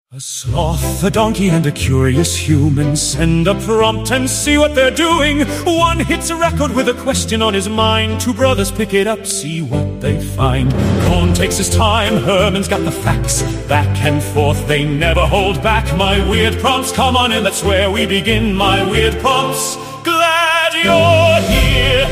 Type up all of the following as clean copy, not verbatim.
A sloth, a donkey, and a curious human send a prompt and see what they're doing. One hits a record with a question on his mind. Two brothers pick it up, see what they find. Cohn takes his time, Herman's got the facts. Back and forth, they never hold back. My weird prompts, come on in, that's where we begin. My weird prompts, glad you're here.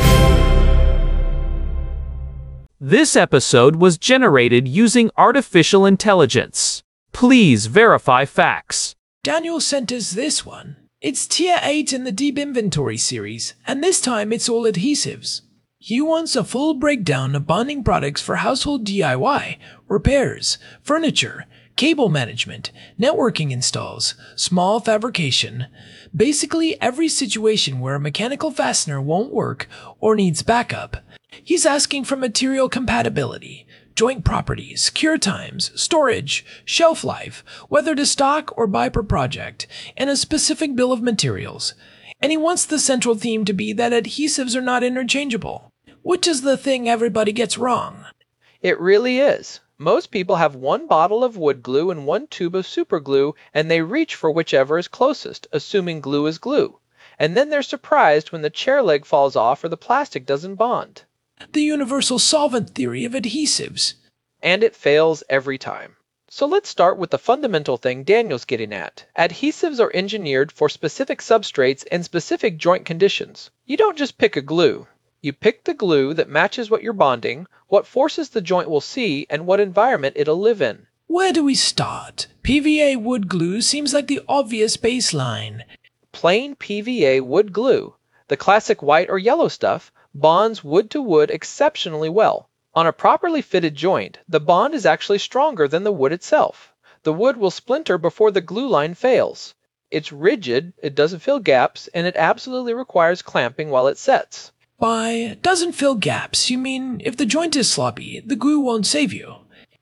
This episode was generated using artificial intelligence. Please verify facts. Daniel sent us this one. It's tier 8 in the Deep Inventory series, and this time it's all adhesives. He wants a full breakdown of bonding products for household DIY, repairs, furniture, cable management, networking installs, small fabrication, basically every situation where a mechanical fastener won't work or needs backup. He's asking for material compatibility, joint properties, cure times, storage, shelf life, whether to stock or buy per project, and a specific bill of materials. And he wants the central theme to be that adhesives are not interchangeable, which is the thing everybody gets wrong. It really is. Most people have one bottle of wood glue and one tube of super glue, and they reach for whichever is closest, assuming glue is glue. And then they're surprised when the chair leg falls off or the plastic doesn't bond. The universal solvent theory of adhesives. And it fails every time. So let's start with the fundamental thing Daniel's getting at. Adhesives are engineered for specific substrates and specific joint conditions. You don't just pick a glue. You pick the glue that matches what you're bonding, what forces the joint will see, and what environment it'll live in. Where do we start? PVA wood glue seems like the obvious baseline. Plain PVA wood glue, the classic white or yellow stuff, bonds wood to wood exceptionally well. On a properly fitted joint, the bond is actually stronger than the wood itself. The wood will splinter before the glue line fails. It's rigid, it doesn't fill gaps, and it absolutely requires clamping while it sets. By doesn't fill gaps, you mean if the joint is sloppy, the glue won't save you?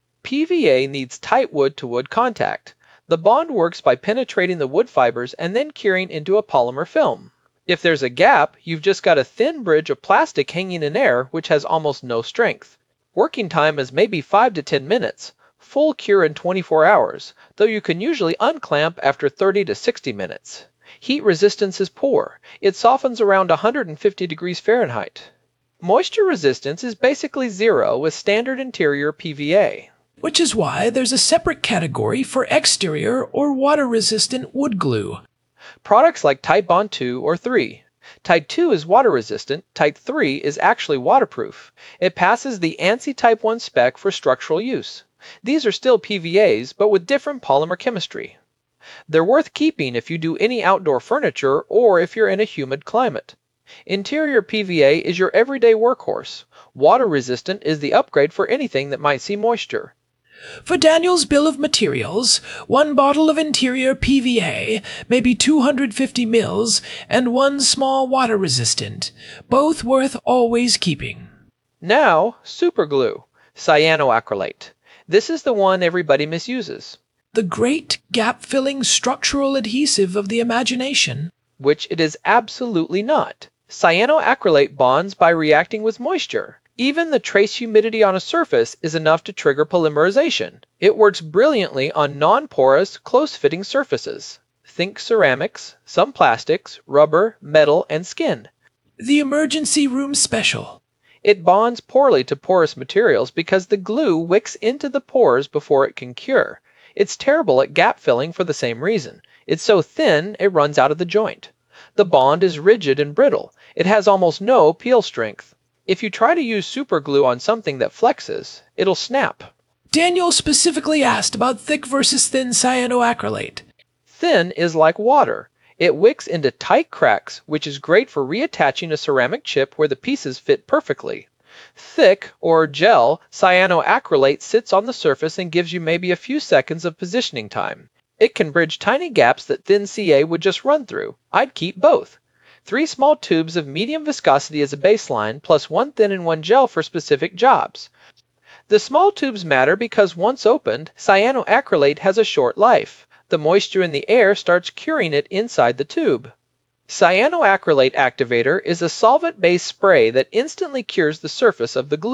PVA needs tight wood-to-wood contact. The bond works by penetrating the wood fibers and then curing into a polymer film. If there's a gap, you've just got a thin bridge of plastic hanging in air which has almost no strength. Working time is maybe 5 to 10 minutes, full cure in 24 hours, though you can usually unclamp after 30 to 60 minutes. Heat resistance is poor. It softens around 150 degrees Fahrenheit. Moisture resistance is basically zero with standard interior PVA. Which is why there's a separate category for exterior or water-resistant wood glue. Products like Titebond 2 or 3. Type 2 is water resistant, Type 3 is actually waterproof. It passes the ANSI Type 1 spec for structural use. These are still PVAs, but with different polymer chemistry. They're worth keeping if you do any outdoor furniture or if you're in a humid climate. Interior PVA is your everyday workhorse. Water resistant is the upgrade for anything that might see moisture. For Daniel's bill of materials, one bottle of interior PVA, maybe 250 mils, and one small water-resistant, both worth always keeping. Now, superglue, cyanoacrylate. This is the one everybody misuses. The great gap-filling structural adhesive of the imagination. Which it is absolutely not. Cyanoacrylate bonds by reacting with moisture. Even the trace humidity on a surface is enough to trigger polymerization. It works brilliantly on non-porous, close-fitting surfaces. Think ceramics, some plastics, rubber, metal, and skin. The emergency room special. It bonds poorly to porous materials because the glue wicks into the pores before it can cure. It's terrible at gap filling for the same reason. It's so thin, it runs out of the joint. The bond is rigid and brittle. It has almost no peel strength. If you try to use superglue on something that flexes, it'll snap. Daniel specifically asked about thick versus thin cyanoacrylate. Thin is like water. It wicks into tight cracks, which is great for reattaching a ceramic chip where the pieces fit perfectly. Thick, or gel, cyanoacrylate sits on the surface and gives you maybe a few seconds of positioning time. It can bridge tiny gaps that thin CA would just run through. I'd keep both. 3 small tubes of medium viscosity as a baseline, plus 1 thin and 1 gel for specific jobs. The small tubes matter because once opened, cyanoacrylate has a short life. The moisture in the air starts curing it inside the tube. Cyanoacrylate activator is a solvent-based spray that instantly cures the surface of the glue.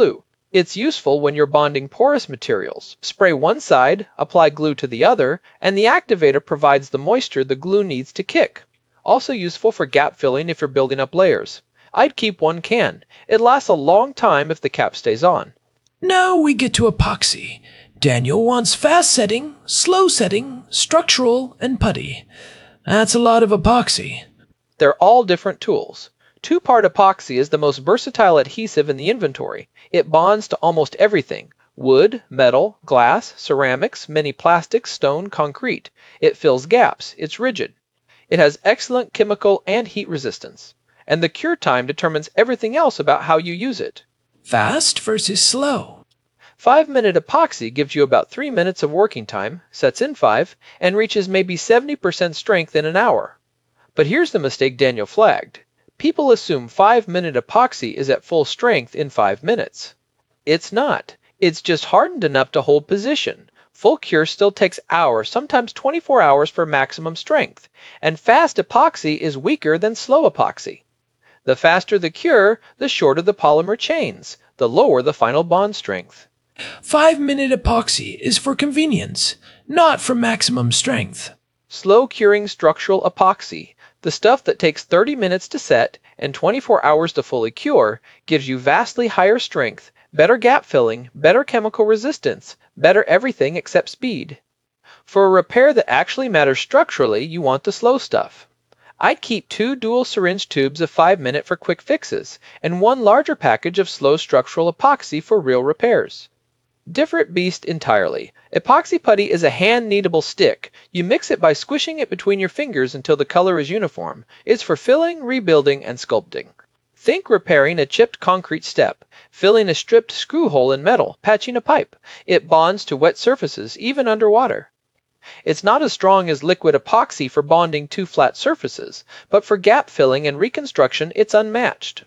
It's useful when you're bonding porous materials. Spray one side, apply glue to the other, and the activator provides the moisture the glue needs to kick. Also useful for gap filling if you're building up layers. I'd keep one can. It lasts a long time if the cap stays on. Now we get to epoxy. Daniel wants fast setting, slow setting, structural, and putty. That's a lot of epoxy. They're all different tools. Two-part epoxy is the most versatile adhesive in the inventory. It bonds to almost everything: wood, metal, glass, ceramics, many plastics, stone, concrete. It fills gaps. It's rigid. It has excellent chemical and heat resistance. And the cure time determines everything else about how you use it. Fast versus slow. 5-minute epoxy gives you about 3 minutes of working time, sets in 5, and reaches maybe 70% strength in an hour. But here's the mistake Daniel flagged. People assume 5-minute epoxy is at full strength in 5 minutes. It's not. It's just hardened enough to hold position. Full cure still takes hours, sometimes 24 hours for maximum strength. And fast epoxy is weaker than slow epoxy. The faster the cure, the shorter the polymer chains, the lower the final bond strength. 5-minute epoxy is for convenience, not for maximum strength. Slow curing structural epoxy, the stuff that takes 30 minutes to set and 24 hours to fully cure, gives you vastly higher strength, better gap filling, better chemical resistance, better everything except speed. For a repair that actually matters structurally, you want the slow stuff. I'd keep 2 dual syringe tubes of 5-minute for quick fixes, and 1 larger package of slow structural epoxy for real repairs. Different beast entirely. Epoxy putty is a hand-kneadable stick. You mix it by squishing it between your fingers until the color is uniform. It's for filling, rebuilding, and sculpting. Think repairing a chipped concrete step, filling a stripped screw hole in metal, patching a pipe. It bonds to wet surfaces, even underwater. It's not as strong as liquid epoxy for bonding 2 flat surfaces, but for gap filling and reconstruction it's unmatched.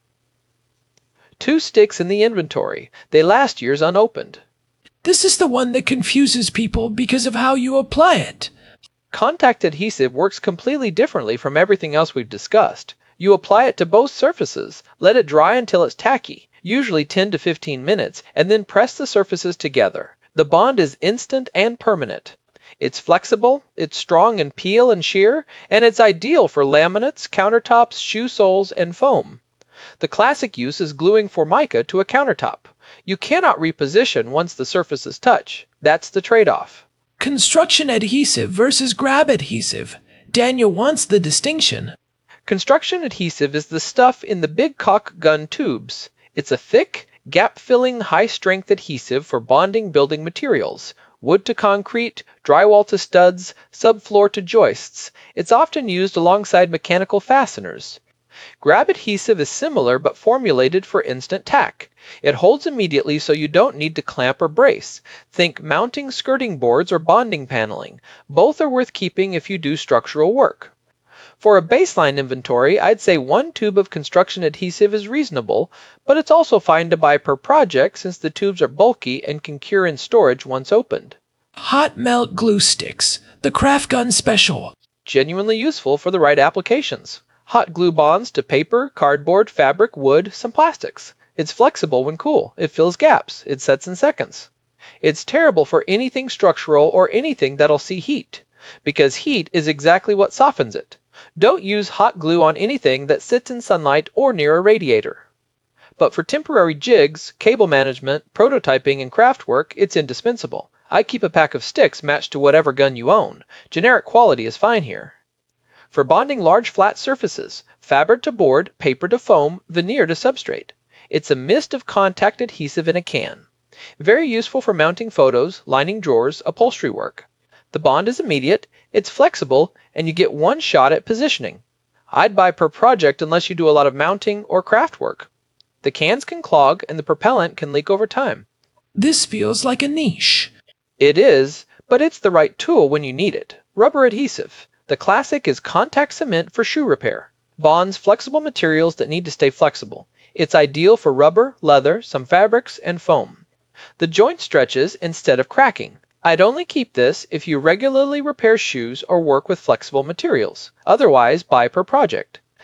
2 sticks in the inventory. They last years unopened. This is the one that confuses people because of how you apply it. Contact adhesive works completely differently from everything else we've discussed. You apply it to both surfaces, let it dry until it's tacky, usually 10 to 15 minutes, and then press the surfaces together. The bond is instant and permanent. It's flexible, it's strong in peel and shear, and it's ideal for laminates, countertops, shoe soles, and foam. The classic use is gluing Formica to a countertop. You cannot reposition once the surfaces touch. That's the trade-off. Construction adhesive versus grab adhesive. Daniel wants the distinction. Construction adhesive is the stuff in the big caulk gun tubes. It's a thick, gap-filling, high-strength adhesive for bonding building materials. Wood to concrete, drywall to studs, subfloor to joists. It's often used alongside mechanical fasteners. Grab adhesive is similar but formulated for instant tack. It holds immediately so you don't need to clamp or brace. Think mounting skirting boards or bonding paneling. Both are worth keeping if you do structural work. For a baseline inventory, I'd say 1 tube of construction adhesive is reasonable, but it's also fine to buy per project since the tubes are bulky and can cure in storage once opened. Hot melt glue sticks. The craft gun special. Genuinely useful for the right applications. Hot glue bonds to paper, cardboard, fabric, wood, some plastics. It's flexible when cool. It fills gaps. It sets in seconds. It's terrible for anything structural or anything that'll see heat, because heat is exactly what softens it. Don't use hot glue on anything that sits in sunlight or near a radiator. But for temporary jigs, cable management, prototyping, and craft work, it's indispensable. I keep a pack of sticks matched to whatever gun you own. Generic quality is fine here. For bonding large flat surfaces, fabric to board, paper to foam, veneer to substrate. It's a mist of contact adhesive in a can. Very useful for mounting photos, lining drawers, upholstery work. The bond is immediate, it's flexible, and you get one shot at positioning. I'd buy per project unless you do a lot of mounting or craft work. The cans can clog and the propellant can leak over time. This feels like a niche. It is, but it's the right tool when you need it. Rubber adhesive. The classic is contact cement for shoe repair. Bonds flexible materials that need to stay flexible. It's ideal for rubber, leather, some fabrics, and foam. The joint stretches instead of cracking. I'd only keep this if you regularly repair shoes or work with flexible materials. Otherwise, buy per project.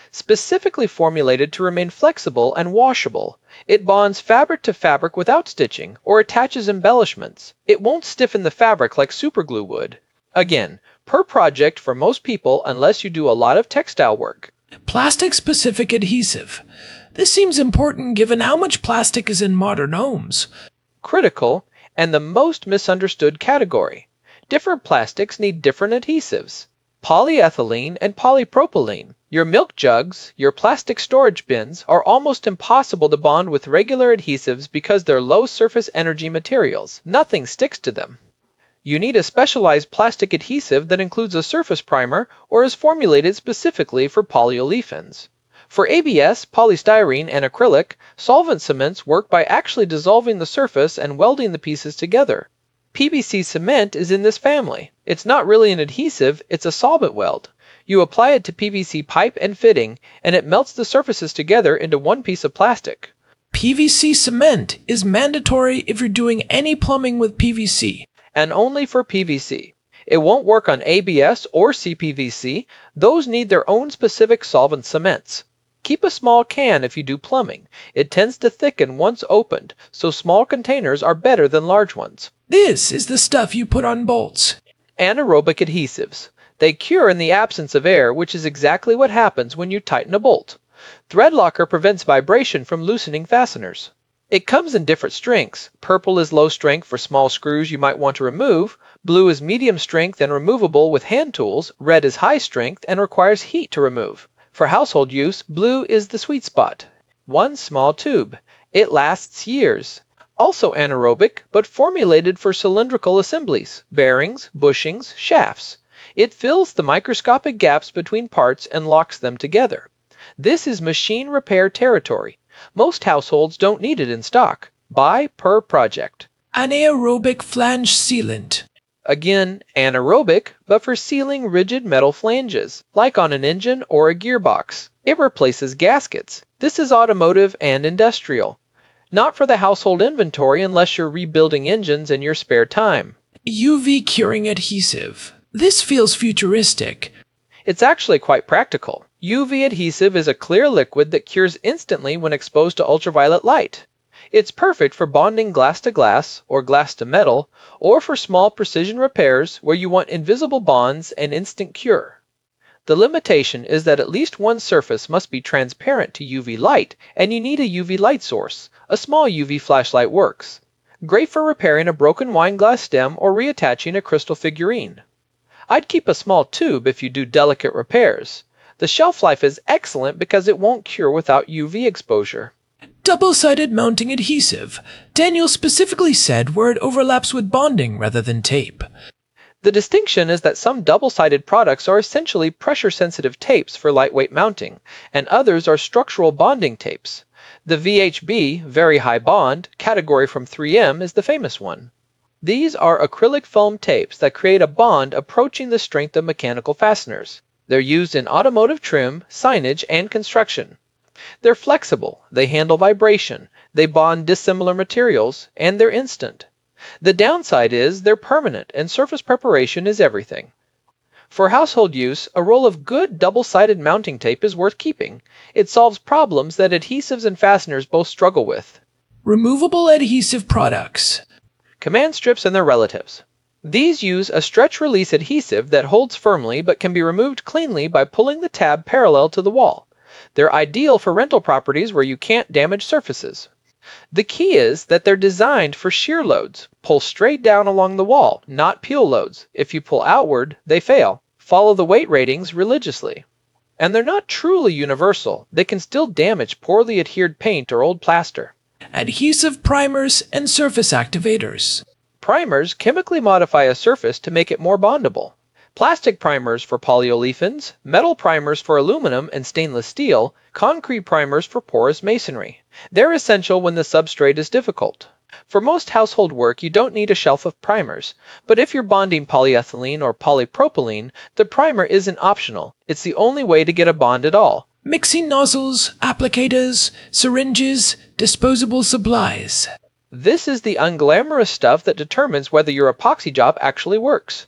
specifically formulated to remain flexible and washable. It bonds fabric to fabric without stitching or attaches embellishments. It won't stiffen the fabric like superglue would. Again, per project for most people unless you do a lot of textile work. Plastic-specific adhesive. This seems important given how much plastic is in modern homes. Critical, and the most misunderstood category. Different plastics need different adhesives. Polyethylene and polypropylene. Your milk jugs, your plastic storage bins are almost impossible to bond with regular adhesives because they're low surface energy materials. Nothing sticks to them. You need a specialized plastic adhesive that includes a surface primer or is formulated specifically for polyolefins. For ABS, polystyrene, and acrylic, solvent cements work by actually dissolving the surface and welding the pieces together. PVC cement is in this family. It's not really an adhesive, it's a solvent weld. You apply it to PVC pipe and fitting, and it melts the surfaces together into one piece of plastic. PVC cement is mandatory if you're doing any plumbing with PVC. And only for PVC. It won't work on ABS or CPVC. Those need their own specific solvent cements. Keep a small can if you do plumbing. It tends to thicken once opened, so small containers are better than large ones. This is the stuff you put on bolts. Anaerobic adhesives. They cure in the absence of air, which is exactly what happens when you tighten a bolt. Thread locker prevents vibration from loosening fasteners. It comes in different strengths. Purple is low strength for small screws you might want to remove. Blue is medium strength and removable with hand tools. Red is high strength and requires heat to remove. For household use, blue is the sweet spot. One small tube. It lasts years. Also anaerobic, but formulated for cylindrical assemblies, bearings, bushings, shafts. It fills the microscopic gaps between parts and locks them together. This is machine repair territory. Most households don't need it in stock. Buy per project. Anaerobic flange sealant. Again, anaerobic, but for sealing rigid metal flanges, like on an engine or a gearbox. It replaces gaskets. This is automotive and industrial. Not for the household inventory unless you're rebuilding engines in your spare time. UV curing adhesive. This feels futuristic. It's actually quite practical. UV adhesive is a clear liquid that cures instantly when exposed to ultraviolet light. It's perfect for bonding glass to glass or glass to metal, or for small precision repairs where you want invisible bonds and instant cure. The limitation is that at least one surface must be transparent to UV light, and you need a UV light source. A small UV flashlight works. Great for repairing a broken wine glass stem or reattaching a crystal figurine. I'd keep a small tube if you do delicate repairs. The shelf life is excellent because it won't cure without UV exposure. Double-sided mounting adhesive. Daniel specifically said where it overlaps with bonding rather than tape. The distinction is that some double-sided products are essentially pressure-sensitive tapes for lightweight mounting, and others are structural bonding tapes. The VHB, Very High Bond, category from 3M is the famous one. These are acrylic foam tapes that create a bond approaching the strength of mechanical fasteners. They're used in automotive trim, signage, and construction. They're flexible, they handle vibration, they bond dissimilar materials, and they're instant. The downside is they're permanent and surface preparation is everything. For household use, a roll of good double-sided mounting tape is worth keeping. It solves problems that adhesives and fasteners both struggle with. Removable adhesive products. Command strips and their relatives. These use a stretch-release adhesive that holds firmly but can be removed cleanly by pulling the tab parallel to the wall. They're ideal for rental properties where you can't damage surfaces. The key is that they're designed for shear loads. Pull straight down along the wall, not peel loads. If you pull outward, they fail. Follow the weight ratings religiously. And they're not truly universal. They can still damage poorly adhered paint or old plaster. Adhesive primers and surface activators. Primers chemically modify a surface to make it more bondable. Plastic primers for polyolefins, metal primers for aluminum and stainless steel, concrete primers for porous masonry. They're essential when the substrate is difficult. For most household work, you don't need a shelf of primers, but if you're bonding polyethylene or polypropylene, the primer isn't optional. It's the only way to get a bond at all. Mixing nozzles, applicators, syringes, disposable supplies. This is the unglamorous stuff that determines whether your epoxy job actually works.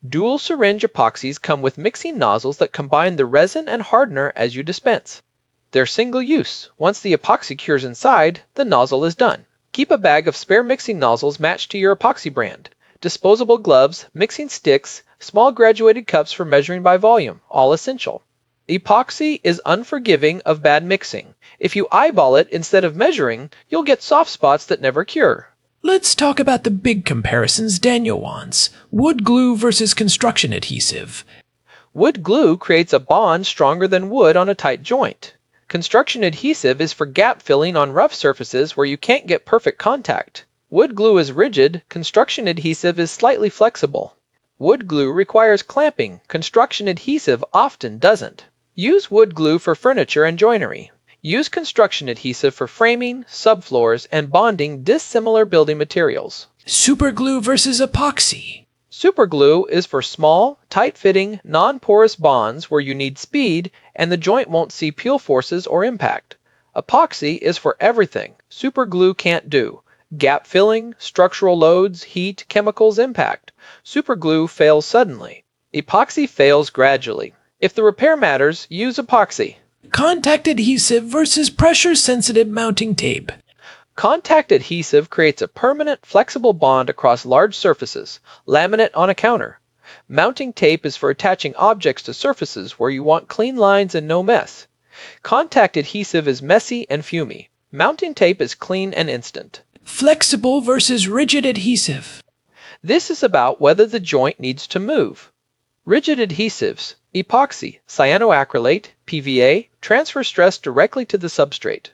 Dual syringe epoxies come with mixing nozzles that combine the resin and hardener as you dispense. They're single use. Once the epoxy cures inside, the nozzle is done. Keep a bag of spare mixing nozzles matched to your epoxy brand. Disposable gloves, mixing sticks, small graduated cups for measuring by volume, all essential. Epoxy is unforgiving of bad mixing. If you eyeball it instead of measuring, you'll get soft spots that never cure. Let's talk about the big comparisons Daniel wants. Wood glue versus construction adhesive. Wood glue creates a bond stronger than wood on a tight joint. Construction adhesive is for gap filling on rough surfaces where you can't get perfect contact. Wood glue is rigid, construction adhesive is slightly flexible. Wood glue requires clamping, construction adhesive often doesn't. Use wood glue for furniture and joinery. Use construction adhesive for framing, subfloors, and bonding dissimilar building materials. Superglue versus epoxy. Superglue is for small, tight-fitting, non-porous bonds where you need speed and the joint won't see peel forces or impact. Epoxy is for everything superglue can't do. Gap filling, structural loads, heat, chemicals, impact. Superglue fails suddenly. Epoxy fails gradually. If the repair matters, use epoxy. Contact adhesive versus pressure-sensitive mounting tape. Contact adhesive creates a permanent, flexible bond across large surfaces, laminate on a counter. Mounting tape is for attaching objects to surfaces where you want clean lines and no mess. Contact adhesive is messy and fumy. Mounting tape is clean and instant. Flexible versus rigid adhesive. This is about whether the joint needs to move. Rigid adhesives, epoxy, cyanoacrylate, PVA, transfer stress directly to the substrate.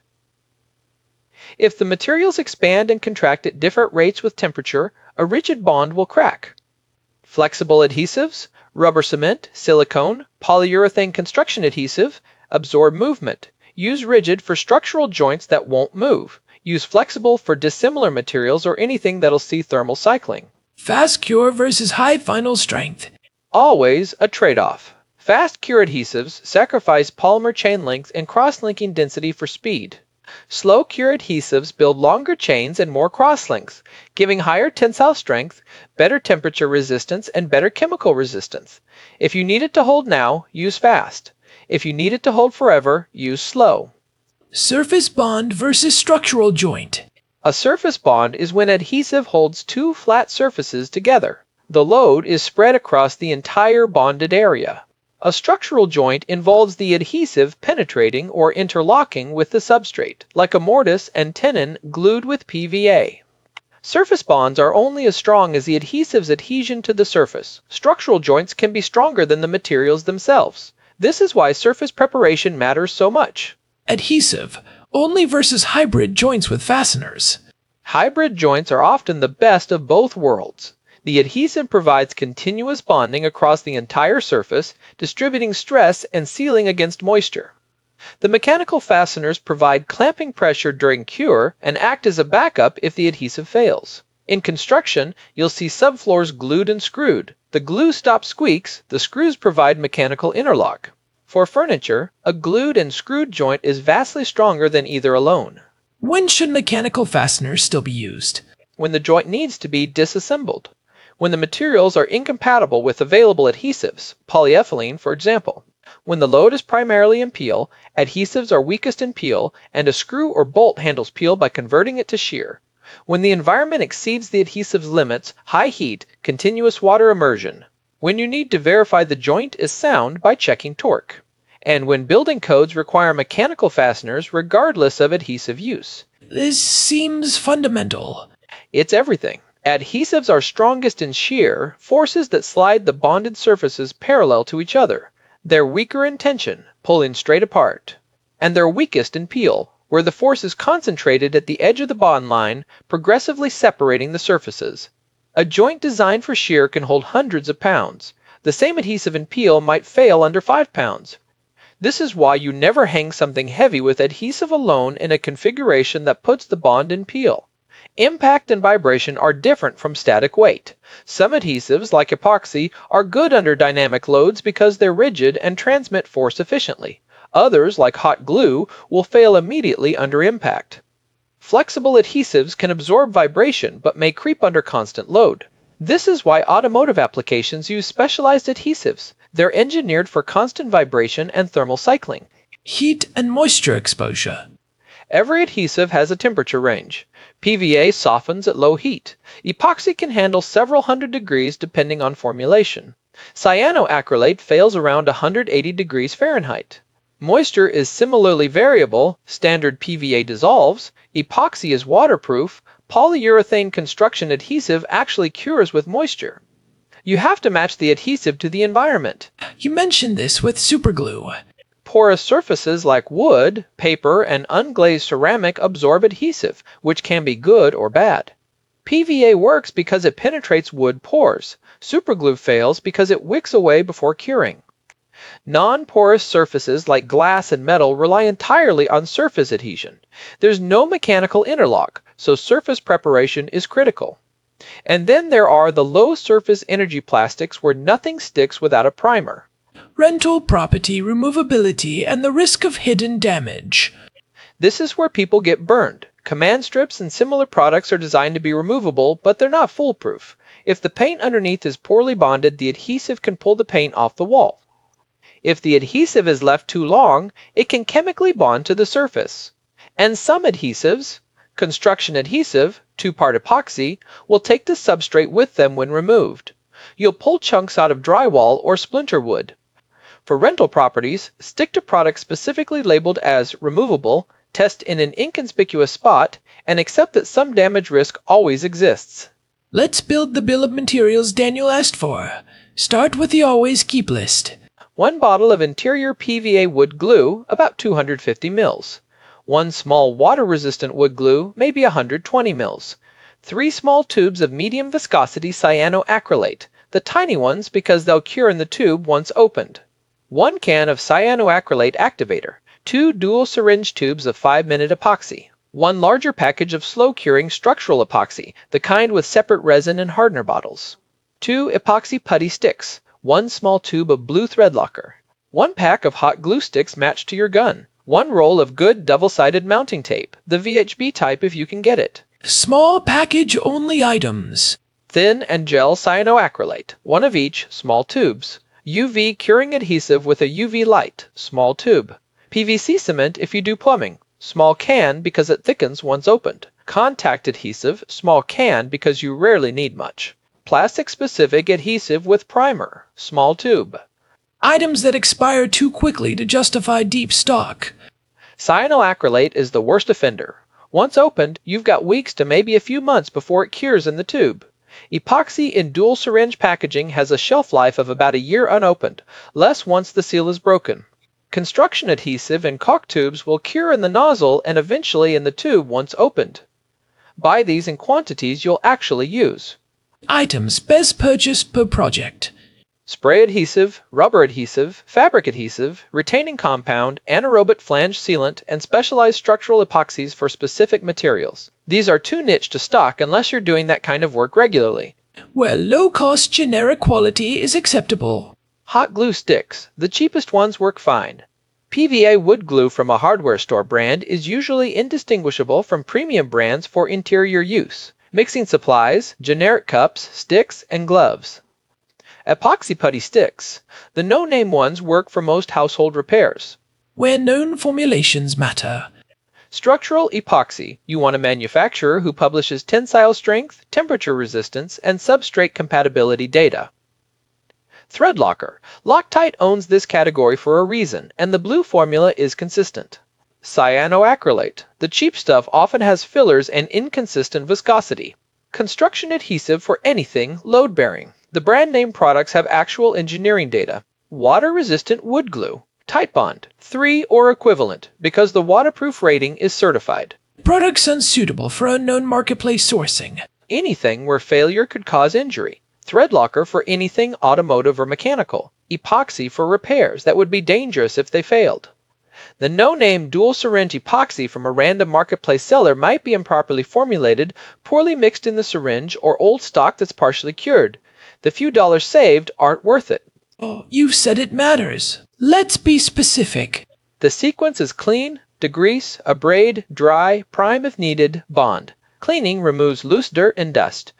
If the materials expand and contract at different rates with temperature, a rigid bond will crack. Flexible adhesives, rubber cement, silicone, polyurethane construction adhesive, absorb movement. Use rigid for structural joints that won't move. Use flexible for dissimilar materials or anything that'll see thermal cycling. Fast cure versus high final strength. Always a trade-off. Fast cure adhesives sacrifice polymer chain length and cross-linking density for speed. Slow cure adhesives build longer chains and more cross-links, giving higher tensile strength, better temperature resistance, and better chemical resistance. If you need it to hold now, use fast. If you need it to hold forever, use slow. Surface bond versus structural joint. A surface bond is when adhesive holds two flat surfaces together. The load is spread across the entire bonded area. A structural joint involves the adhesive penetrating or interlocking with the substrate, like a mortise and tenon glued with PVA. Surface bonds are only as strong as the adhesive's adhesion to the surface. Structural joints can be stronger than the materials themselves. This is why surface preparation matters so much. Adhesive, only versus hybrid joints with fasteners. Hybrid joints are often the best of both worlds. The adhesive provides continuous bonding across the entire surface, distributing stress and sealing against moisture. The mechanical fasteners provide clamping pressure during cure and act as a backup if the adhesive fails. In construction, you'll see subfloors glued and screwed. The glue stops squeaks, the screws provide mechanical interlock. For furniture, a glued and screwed joint is vastly stronger than either alone. When should mechanical fasteners still be used? When the joint needs to be disassembled. When the materials are incompatible with available adhesives, polyethylene for example. When the load is primarily in peel, adhesives are weakest in peel, and a screw or bolt handles peel by converting it to shear. When the environment exceeds the adhesive's limits, high heat, continuous water immersion. When you need to verify the joint is sound by checking torque. And when building codes require mechanical fasteners regardless of adhesive use. This seems fundamental. It's everything. Adhesives are strongest in shear, forces that slide the bonded surfaces parallel to each other. They're weaker in tension, pulling straight apart. And they're weakest in peel, where the force is concentrated at the edge of the bond line, progressively separating the surfaces. A joint designed for shear can hold hundreds of pounds. The same adhesive in peel might fail under 5 pounds. This is why you never hang something heavy with adhesive alone in a configuration that puts the bond in peel. Impact and vibration are different from static weight. Some adhesives, like epoxy, are good under dynamic loads because they're rigid and transmit force efficiently. Others, like hot glue, will fail immediately under impact. Flexible adhesives can absorb vibration but may creep under constant load. This is why automotive applications use specialized adhesives. They're engineered for constant vibration and thermal cycling. Heat and moisture exposure. Every adhesive has a temperature range. PVA softens at low heat. Epoxy can handle several hundred degrees depending on formulation. Cyanoacrylate fails around 180 degrees Fahrenheit. Moisture is similarly variable. Standard PVA dissolves. Epoxy is waterproof. Polyurethane construction adhesive actually cures with moisture. You have to match the adhesive to the environment. You mentioned this with superglue. Porous surfaces like wood, paper, and unglazed ceramic absorb adhesive, which can be good or bad. PVA works because it penetrates wood pores. Superglue fails because it wicks away before curing. Non-porous surfaces like glass and metal rely entirely on surface adhesion. There's no mechanical interlock, so surface preparation is critical. And then there are the low surface energy plastics where nothing sticks without a primer. Rental property removability and the risk of hidden damage. This is where people get burned. Command strips and similar products are designed to be removable, but they're not foolproof. If the paint underneath is poorly bonded, the adhesive can pull the paint off the wall. If the adhesive is left too long, it can chemically bond to the surface. And some adhesives, construction adhesive, two-part epoxy, will take the substrate with them when removed. You'll pull chunks out of drywall or splinter wood. For rental properties, stick to products specifically labeled as removable, test in an inconspicuous spot, and accept that some damage risk always exists. Let's build the bill of materials Daniel asked for. Start with the always keep list. 1 bottle of interior PVA wood glue, about 250 mils. 1 small water-resistant wood glue, maybe 120 mils. 3 small tubes of medium viscosity cyanoacrylate, the tiny ones because they'll cure in the tube once opened. 1 can of cyanoacrylate activator. 2 dual syringe tubes of 5-minute epoxy. 1 larger package of slow-curing structural epoxy, the kind with separate resin and hardener bottles. 2 epoxy putty sticks. 1 small tube of blue thread locker. 1 pack of hot glue sticks matched to your gun. 1 roll of good double-sided mounting tape, the VHB type if you can get it. Small package only items. Thin and gel cyanoacrylate, 1 of each, small tubes. UV curing adhesive with a UV light, small tube. PVC cement if you do plumbing, small can because it thickens once opened. Contact adhesive, small can because you rarely need much. Plastic-specific adhesive with primer, small tube. Items that expire too quickly to justify deep stock. Cyanoacrylate is the worst offender. Once opened, you've got weeks to maybe a few months before it cures in the tube. Epoxy in dual syringe packaging has a shelf life of about a year unopened, less once the seal is broken. Construction adhesive in caulk tubes will cure in the nozzle and eventually in the tube once opened. Buy these in quantities you'll actually use. Items best purchased per project. Spray adhesive, rubber adhesive, fabric adhesive, retaining compound, anaerobic flange sealant, and specialized structural epoxies for specific materials. These are too niche to stock unless you're doing that kind of work regularly. Where low-cost generic quality is acceptable. Hot glue sticks. The cheapest ones work fine. PVA wood glue from a hardware store brand is usually indistinguishable from premium brands for interior use. Mixing supplies, generic cups, sticks, and gloves. Epoxy putty sticks. The no-name ones work for most household repairs. Where known formulations matter. Structural epoxy. You want a manufacturer who publishes tensile strength, temperature resistance, and substrate compatibility data. Thread locker. Loctite owns this category for a reason, and the blue formula is consistent. Cyanoacrylate. The cheap stuff often has fillers and inconsistent viscosity. Construction adhesive for anything load-bearing. The brand name products have actual engineering data. Water-resistant wood glue. Titebond, 3 or equivalent, because the waterproof rating is certified. Products unsuitable for unknown marketplace sourcing. Anything where failure could cause injury. Thread locker for anything automotive or mechanical. Epoxy for repairs that would be dangerous if they failed. The no-name dual syringe epoxy from a random marketplace seller might be improperly formulated, poorly mixed in the syringe, or old stock that's partially cured. The few dollars saved aren't worth it. Oh, you've said it matters. Let's be specific. The sequence is clean, degrease, abrade, dry, prime if needed, bond. Cleaning removes loose dirt and dust.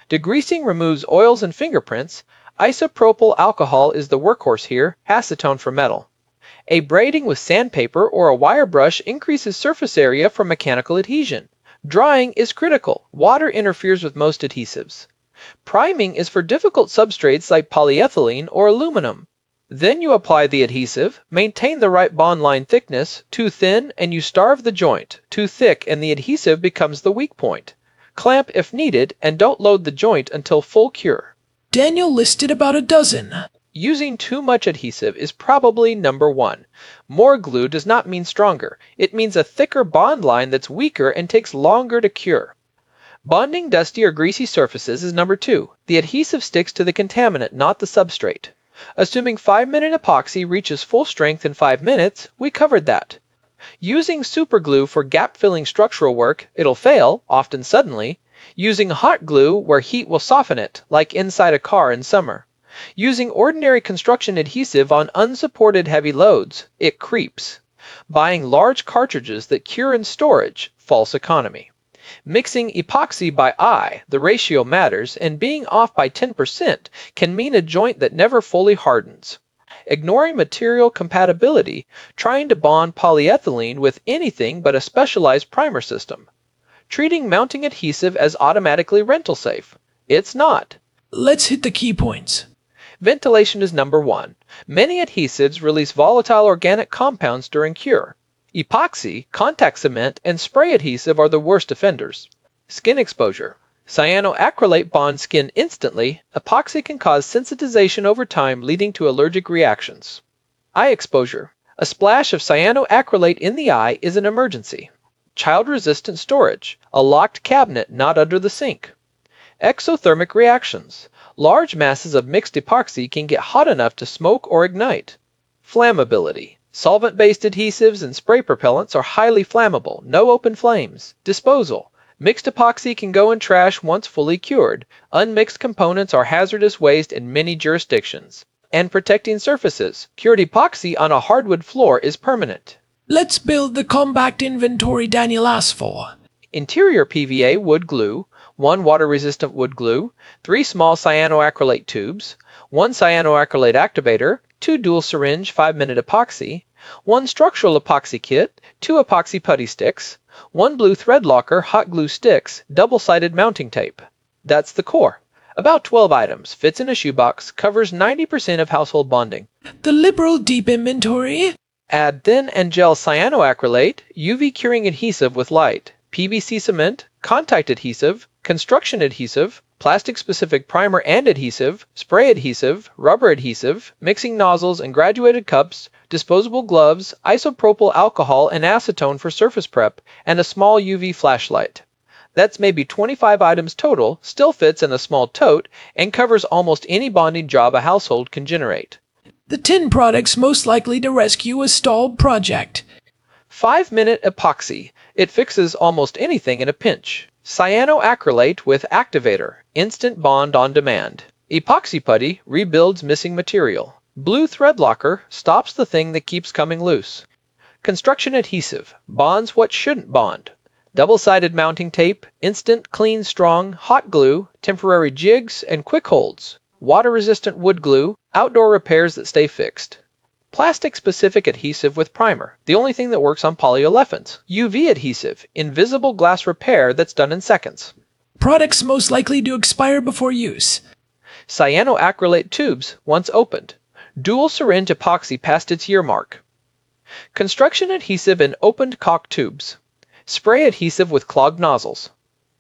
Degreasing removes oils and fingerprints. Isopropyl alcohol is the workhorse here, acetone for metal. A braiding with sandpaper or a wire brush increases surface area for mechanical adhesion. Drying is critical. Water interferes with most adhesives. Priming is for difficult substrates like polyethylene or aluminum. Then you apply the adhesive, maintain the right bond line thickness, too thin and you starve the joint, too thick and the adhesive becomes the weak point. Clamp if needed and don't load the joint until full cure. Daniel listed about a dozen. Using too much adhesive is probably number 1. More glue does not mean stronger. It means a thicker bond line that's weaker and takes longer to cure. Bonding dusty or greasy surfaces is number 2. The adhesive sticks to the contaminant, not the substrate. Assuming 5-minute epoxy reaches full strength in 5 minutes, we covered that. Using superglue for gap-filling structural work, it'll fail, often suddenly. Using hot glue where heat will soften it, like inside a car in summer. Using ordinary construction adhesive on unsupported heavy loads, it creeps. Buying large cartridges that cure in storage, false economy. Mixing epoxy by eye, the ratio matters, and being off by 10% can mean a joint that never fully hardens. Ignoring material compatibility, trying to bond polyethylene with anything but a specialized primer system. Treating mounting adhesive as automatically rental safe. It's not. Let's hit the key points. Ventilation is number 1. Many adhesives release volatile organic compounds during cure. Epoxy, contact cement, and spray adhesive are the worst offenders. Skin exposure. Cyanoacrylate bonds skin instantly. Epoxy can cause sensitization over time, leading to allergic reactions. Eye exposure. A splash of cyanoacrylate in the eye is an emergency. Child-resistant storage. A locked cabinet not under the sink. Exothermic reactions. Large masses of mixed epoxy can get hot enough to smoke or ignite. Flammability. Solvent-based adhesives and spray propellants are highly flammable, no open flames. Disposal. Mixed epoxy can go in trash once fully cured. Unmixed components are hazardous waste in many jurisdictions. And protecting surfaces. Cured epoxy on a hardwood floor is permanent. Let's build the compact inventory Daniel asked for. Interior PVA wood glue, 1 water-resistant wood glue, 3 small cyanoacrylate tubes, 1 cyanoacrylate activator, 2 dual syringe 5-minute epoxy, 1 structural epoxy kit, 2 epoxy putty sticks, 1 blue thread locker hot glue sticks, double-sided mounting tape. That's the core. About 12 items, fits in a shoebox, covers 90% of household bonding. The liberal deep inventory. Add thin and gel cyanoacrylate, UV curing adhesive with light, PVC cement, contact adhesive, construction adhesive, plastic-specific primer and adhesive, spray adhesive, rubber adhesive, mixing nozzles and graduated cups, disposable gloves, isopropyl alcohol and acetone for surface prep, and a small UV flashlight. That's maybe 25 items total, still fits in a small tote, and covers almost any bonding job a household can generate. The 10 products most likely to rescue a stalled project. 5-minute epoxy. It fixes almost anything in a pinch. Cyanoacrylate with activator. Instant bond on demand. Epoxy putty rebuilds missing material. Blue thread locker stops the thing that keeps coming loose. Construction adhesive bonds what shouldn't bond. Double-sided mounting tape, instant, clean, strong, hot glue, temporary jigs, and quick holds. Water-resistant wood glue, outdoor repairs that stay fixed. Plastic-specific adhesive with primer, the only thing that works on polyolefins. UV adhesive, invisible glass repair that's done in seconds. Products most likely to expire before use. Cyanoacrylate tubes, once opened. Dual syringe epoxy past its year mark. Construction adhesive in opened caulk tubes. Spray adhesive with clogged nozzles.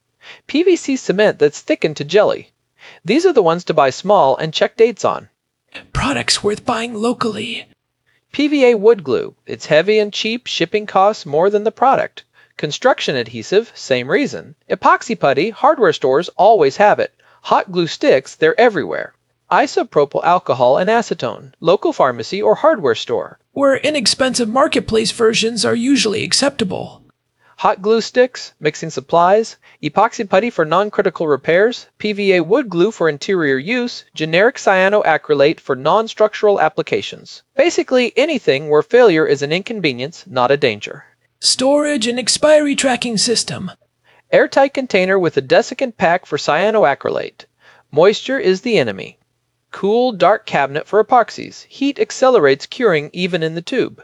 PVC cement that's thickened to jelly. These are the ones to buy small and check dates on. Products worth buying locally. PVA wood glue. It's heavy and cheap, shipping costs more than the product. Construction adhesive, same reason. Epoxy putty, hardware stores always have it. Hot glue sticks, they're everywhere. Isopropyl alcohol and acetone, local pharmacy or hardware store. Where inexpensive marketplace versions are usually acceptable. Hot glue sticks, mixing supplies, epoxy putty for non-critical repairs, PVA wood glue for interior use, generic cyanoacrylate for non-structural applications. Basically anything where failure is an inconvenience, not a danger. Storage and expiry tracking system. Airtight container with a desiccant pack for cyanoacrylate. Moisture is the enemy. Cool, dark cabinet for epoxies. Heat accelerates curing even in the tube.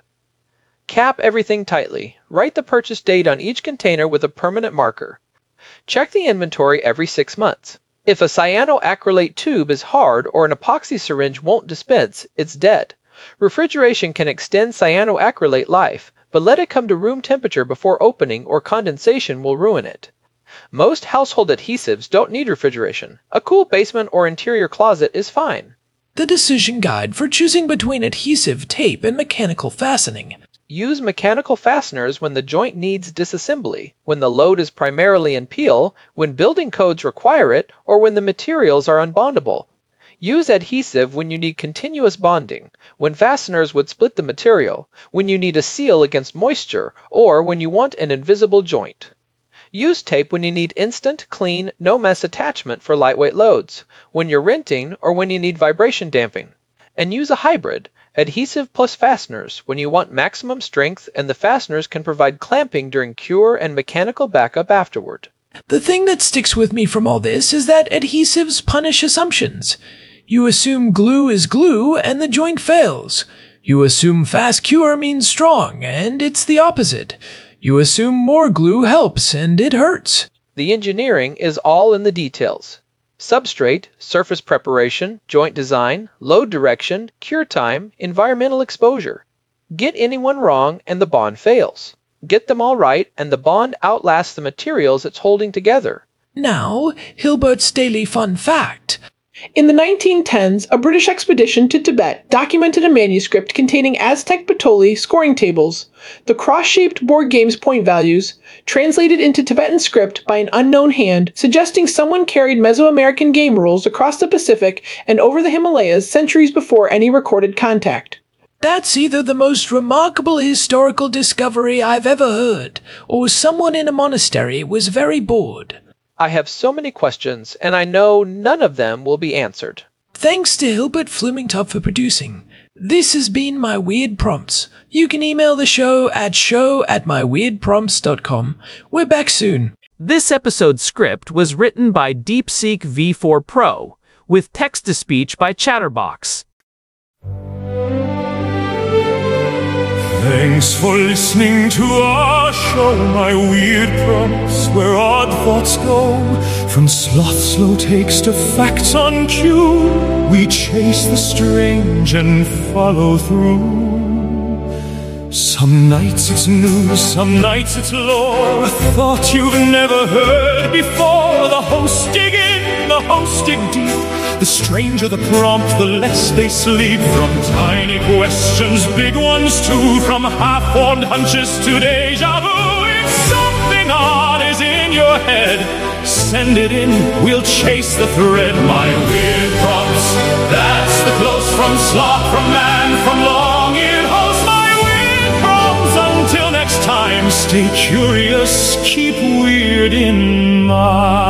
Cap everything tightly. Write the purchase date on each container with a permanent marker. Check the inventory every 6 months. If a cyanoacrylate tube is hard or an epoxy syringe won't dispense, it's dead. Refrigeration can extend cyanoacrylate life, but let it come to room temperature before opening or condensation will ruin it. Most household adhesives don't need refrigeration. A cool basement or interior closet is fine. The decision guide for choosing between adhesive, tape, and mechanical fastening. Use mechanical fasteners when the joint needs disassembly, when the load is primarily in peel, when building codes require it, or when the materials are unbondable. Use adhesive when you need continuous bonding, when fasteners would split the material, when you need a seal against moisture, or when you want an invisible joint. Use tape when you need instant, clean, no-mess attachment for lightweight loads, when you're renting, or when you need vibration damping. And use a hybrid, adhesive plus fasteners, when you want maximum strength and the fasteners can provide clamping during cure and mechanical backup afterward. The thing that sticks with me from all this is that adhesives punish assumptions. You assume glue is glue and the joint fails. You assume fast cure means strong, and it's the opposite. You assume more glue helps, and it hurts. The engineering is all in the details. Substrate, surface preparation, joint design, load direction, cure time, environmental exposure. Get anyone wrong and the bond fails. Get them all right and the bond outlasts the materials it's holding together. Now, Hilbert's Daily Fun Fact. In the 1910s, a British expedition to Tibet documented a manuscript containing Aztec Ptolemy scoring tables, the cross-shaped board game's point values, translated into Tibetan script by an unknown hand, suggesting someone carried Mesoamerican game rules across the Pacific and over the Himalayas centuries before any recorded contact. That's either the most remarkable historical discovery I've ever heard, or someone in a monastery was very bored. I have so many questions, and I know none of them will be answered. Thanks to Hilbert Flumingtop for producing. This has been My Weird Prompts. You can email the show at show@myweirdprompts.com. We're back soon. This episode's script was written by DeepSeek V4 Pro, with text-to-speech by Chatterbox. Thanks for listening to our show, My Weird Prompts, where odd thoughts go. From sloth slow takes to facts on cue, we chase the strange and follow through. Some nights it's news, some nights it's lore, a thought you've never heard before. The hosts dig in, the hosts dig deep. The stranger the prompt, the less they sleep. From tiny questions, big ones too. From half-formed hunches to deja vu. If something odd is in your head, send it in, we'll chase the thread. My Weird Prompts, that's the close from sloth, from man, from long-eared host. My Weird Prompts, until next time, stay curious, keep weird in mind.